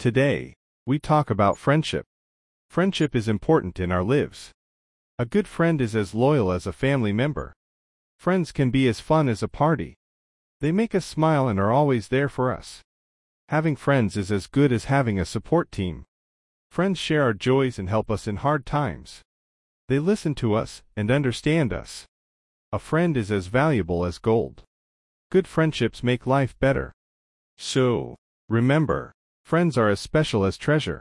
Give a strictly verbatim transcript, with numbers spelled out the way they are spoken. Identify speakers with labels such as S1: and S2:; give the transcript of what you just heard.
S1: Today, we talk about friendship. Friendship is important in our lives. A good friend is as loyal as a family member. Friends can be as fun as a party. They make us smile and are always there for us. Having friends is as good as having a support team. Friends share our joys and help us in hard times. They listen to us and understand us. A friend is as valuable as gold. Good friendships make life better. So, remember, friends are as special as treasure.